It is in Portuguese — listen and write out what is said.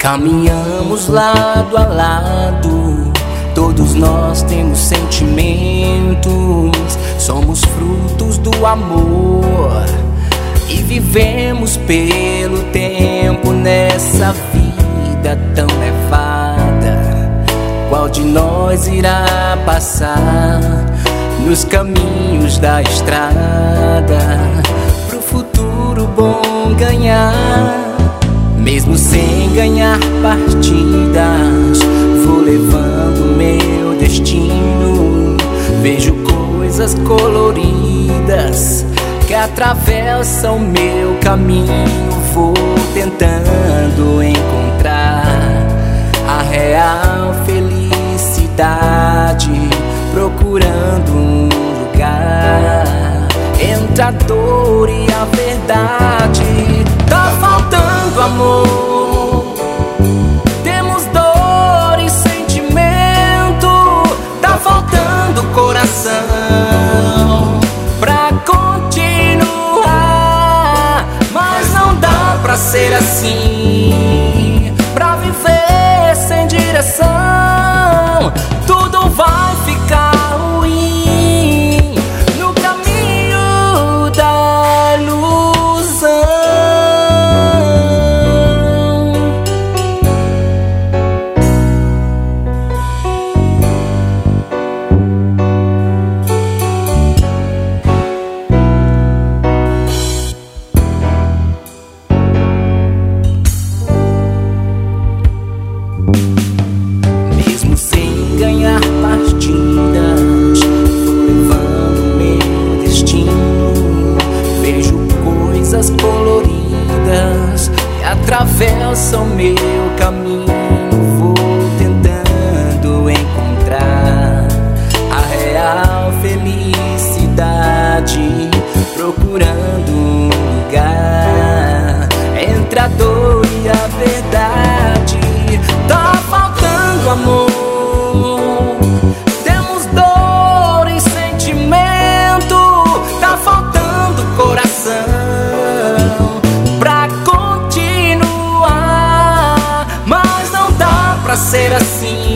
Caminhamos lado a lado, todos nós temos sentimentos, somos frutos do amor e vivemos pelo tempo nessa vida tão levada. Qual de nós irá passar nos caminhos da estrada pro futuro bom ganhar? Mesmo sem ganhar partidas, vou levando meu destino. Vejo coisas coloridas que atravessam meu caminho. Vou tentando encontrar a real felicidade, procurando um lugar entre a dor e a verdade. Tá faltando amor, temos dor e sentimento. Tá faltando coração pra continuar, mas não dá pra ser assim, pra viver sem direção. Tudo vai ficar ruim no caminho da ilusão. Mesmo sem ganhar partidas, vou levando meu destino. Vejo coisas coloridas que atravessam meu caminho. Vou tentando encontrar a real felicidade, procurando um lugar entre a dor e a verdade. Tá faltando amor, temos dor e sentimento. Tá faltando coração pra continuar, mas não dá pra ser assim,